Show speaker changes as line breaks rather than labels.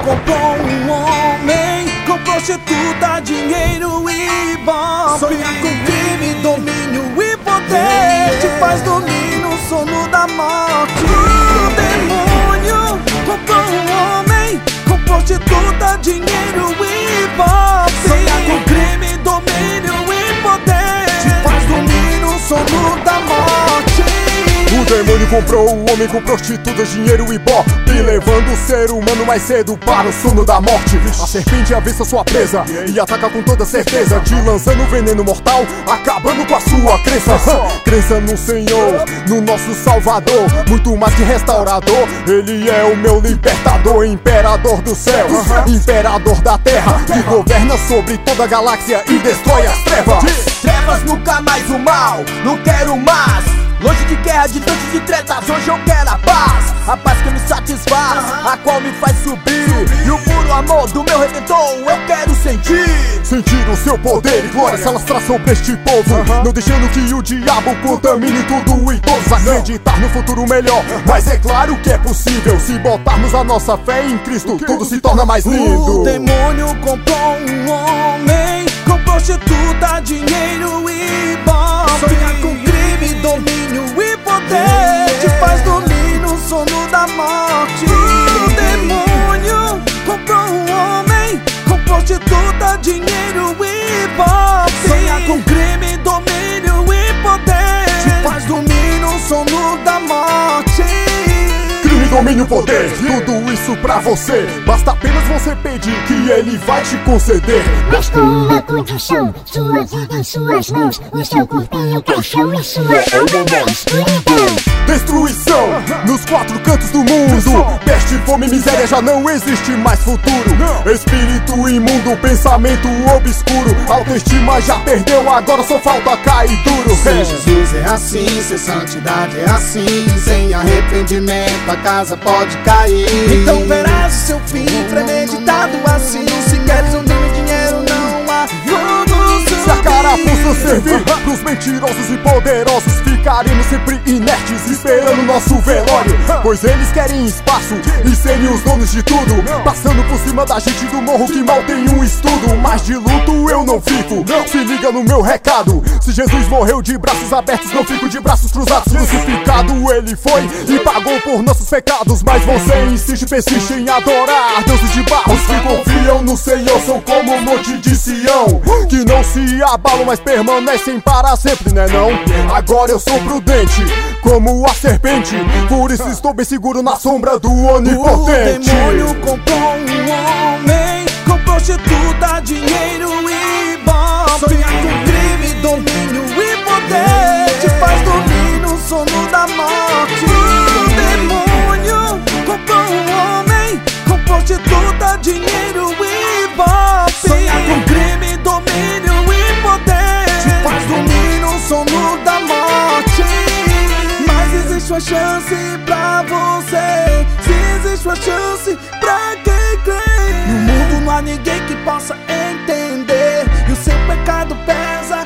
comprou um homem, com prostituta, dinheiro e ibope. Sonha com crime, domínio e poder, te faz dormir no sono da morte. O demônio comprou um homem, com prostituta, dinheiro e ibope. Sonha com crime, domínio e poder, te faz dormir no sono da morte.
O demônio comprou o homem com prostitutas, dinheiro e ibope, levando o ser humano mais cedo para o sono da morte. A serpente avista sua presa e ataca com toda certeza, te lançando veneno mortal, acabando com a sua crença. Crença no Senhor, no nosso Salvador, muito mais que restaurador. Ele é o meu libertador, imperador do céu, imperador da terra, que governa sobre toda a galáxia e destrói as trevas.
Trevas nunca mais o mal, não quero mais. Longe de guerra, de tanques e tretas, hoje eu quero a paz que me satisfaz, a qual me faz subir. E o puro amor do meu Redentor eu quero sentir.
Sentir o seu poder e glória se alastrar sobre este povo, não deixando que o diabo contamine tudo e todos. Acreditar no futuro melhor, mas é claro que é possível. Se botarmos a nossa fé em Cristo, tudo se torna mais lindo.
O demônio comprou um homem, com prostituta, dinheiro e ibope. Sonha com crime, domínio e poder, te faz dormir no sono da morte. O demônio comprou um homem, com prostituta, dinheiro e ibope. Sonha com crime, domínio e poder, te faz dormir no sono da morte.
Crime, domínio, poder, tudo isso pra você. Basta apenas você pedir que ele vai te conceder.
Mas com uma condição, sua vida em suas mãos, o seu corpo em um caixão e sua alma na escuridão.
Destruição nos quatro cantos do mundo, peste, fome, miséria, já não existe mais futuro. Espírito imundo, pensamento obscuro, autoestima já perdeu, agora só falta cair duro.
Se Jesus é assim, se santidade é assim, sem arrependimento a casa pode cair.
Então verás o seu fim premeditado assim. Se queres um livre dinheiro não há como
Se a carapuça servir pros mentirosos e poderosos, ficaremos sempre inertes esperando nosso velório. Pois eles querem espaço e serem os donos de tudo, passando por cima da gente do morro que mal tem um estudo. Mas de luto eu não fico, se liga no meu recado. Se Jesus morreu de braços abertos, não fico de braços cruzados. Crucificado ele foi e pagou por nossos pecados. Mas você insiste e persiste em adorar deuses de barros que confiam no Senhor. São como o monte de Sião, que não se abalam, mas permanecem para sempre, né não? Agora eu sou prudente, como a serpente, por isso estou bem seguro na sombra do Onipotente.
O demônio comprou um homem, com prostituta, dinheiro e ibope. Sonha com crime, domínio e poder, te faz dormir no sono da morte. O demônio comprou um homem, com prostituta, dinheiro e ibope. Sonha com crime, domínio e poder, te faz dormir no sono da morte. Mas existe uma chance pra você, se existe uma chance pra quem crê. No mundo não há ninguém que possa entender, e o seu pecado pesa